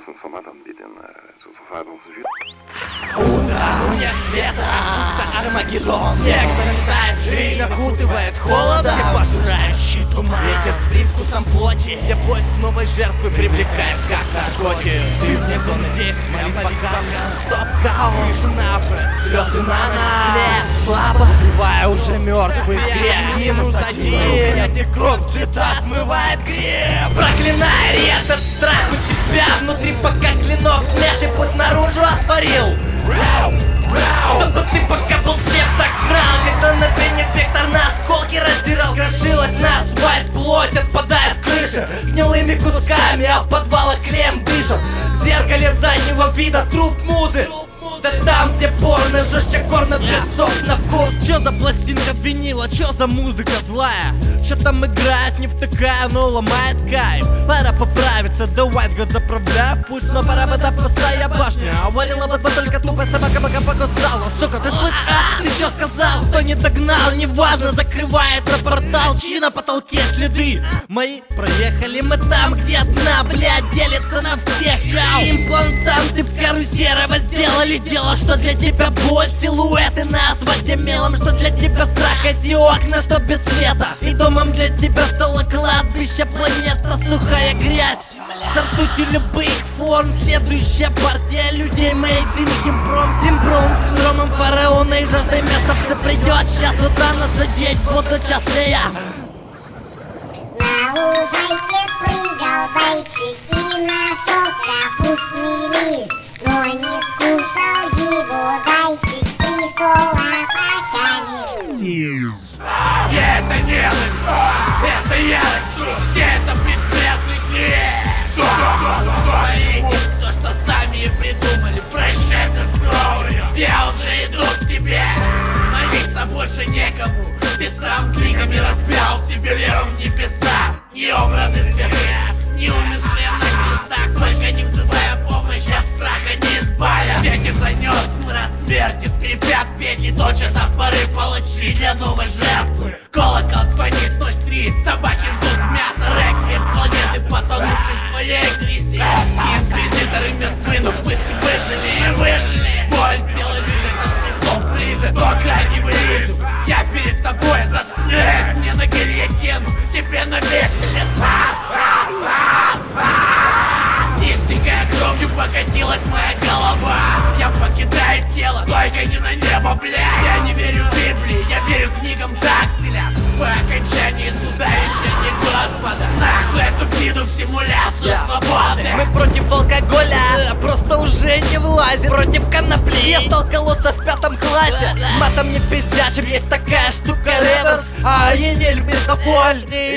laat ons format aanbieden. Zo vervaart onze vuur. Утром света, Армагеддон. Некоторых тает жизнь, окутывает холодом. Где пожирающий туман, ветер с привкусом плоти, где бой с новой жертвы привлекает как наркотик. Ты вне зоны действия, пока стоп-хаус. Тишина уже, слезы на нас. Слабо, убивая уже мертвый грех. Минус один, этих круг цвета смывает грех. Проклиная этот страх у тебя внутри, пока клинок смерти путь наружу отворил. Чтобы ты пока был всех так брал, когда на пене вектор на осколки раздирал. Крошилась на асфальт, плоть отпадает с крыши гнилыми кусками, а в подвалах клеем дышат. В зеркале заднего вида труп музы. Да там, где порно, жестче корна песок на вкус. Чё за пластинка винила, чё за музыка злая? Чё там играет, не втыкая, но ломает кайф. Пора поправиться, давай год заправляй в путь. Но пора бы пустая башня. Варила бы только тупая собака, пока покусала. Сука, ты слышь, ты чё сказал? Кто не догнал, неважно, закрывает портал. Чьи на потолке следы мои? Проехали мы там, где дна, блядь, делится на всех. Имплантанты в карусерово сделали дело, что для тебя боль, силуэты на асфальте мелом, что для тебя страх, эти окна, что без света. И домом для тебя стало кладбище, планета, сухая грязь. С ртутью любых форм следующая партия людей made in Химпром. Симпром, синдромом фараона и жаждой места все придет. Сейчас вот рано сидеть буду счастлив. На лужайке прыгал зайчик и нашел капустный лист. Но не скушал его зайчик, пришел апокалипсис. Это ненависть, это ярость, все это предсмертники. Творите то, что сами придумали, прощайте с кровью. Я уже иду к тебе, молиться больше некому. Ты сам криками распял себе веру в небеса. Ни образы сверхя, ни умершие на крестах, только не взывая помощи, от страха не избавя. Ветер занес смрад смерти, скрипят петли, точат топоры палачи для новой жертвы. Колокол звонит 03, собаки ждут мяса, реквием планеты, потонувшей в своей грязи. Инквизиторы мертвы, но в пытке выжили. Боль белой лежит от смехов ближе, но крайне вылезу. Я перед тобой заснешь мне на гильотину, тебе навесили. Истекая кровью покатилась моя голова. Я покидаю тело, только не на небо, блядь. Я не верю в Библии, я верю книгам Дакселя. По окончании суда решения Господа. Нахуй эту пиду в симуляцию свободы. Мы против алкоголя, просто уже не влазим. Против конопли, я стал колоться в 5 классе. Матом не пиздячим, есть такая штука реверс. А я не люблю довольный.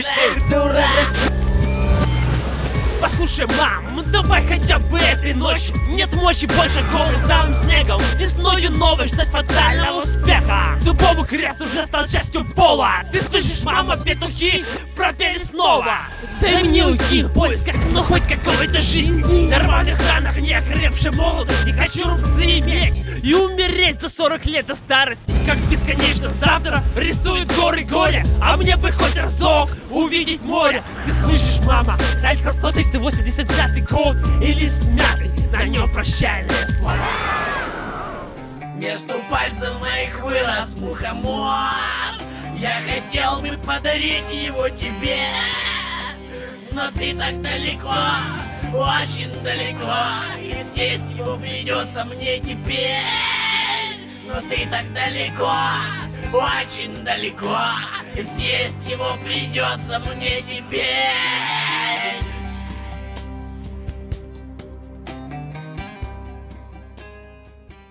Послушай, мам, давай хотя бы этой ночью. Нет мочи больше голым старым снегом, весною новой ждать фатального успеха. Дубовый крест уже стал частью пола. Ты слышишь, мама, петухи пропели снова. Дай мне уйти в поисках, но хоть какой-то жизни. На рваных ранах не окрепшей молодости. Хочу рубцы иметь и умереть за 40 лет до старости. Как бесконечно завтра рисуют горы горя, а мне бы хоть разок увидеть море. Ты слышишь, мама, дай хоть 385 год или смятый, на нем прощальные слова. Между пальцев моих вырос мухомор. Я хотел бы подарить его тебе, но ты так далеко, очень далеко, и съесть его придется мне теперь. Но ты так далеко, очень далеко, и съесть его придется мне теперь.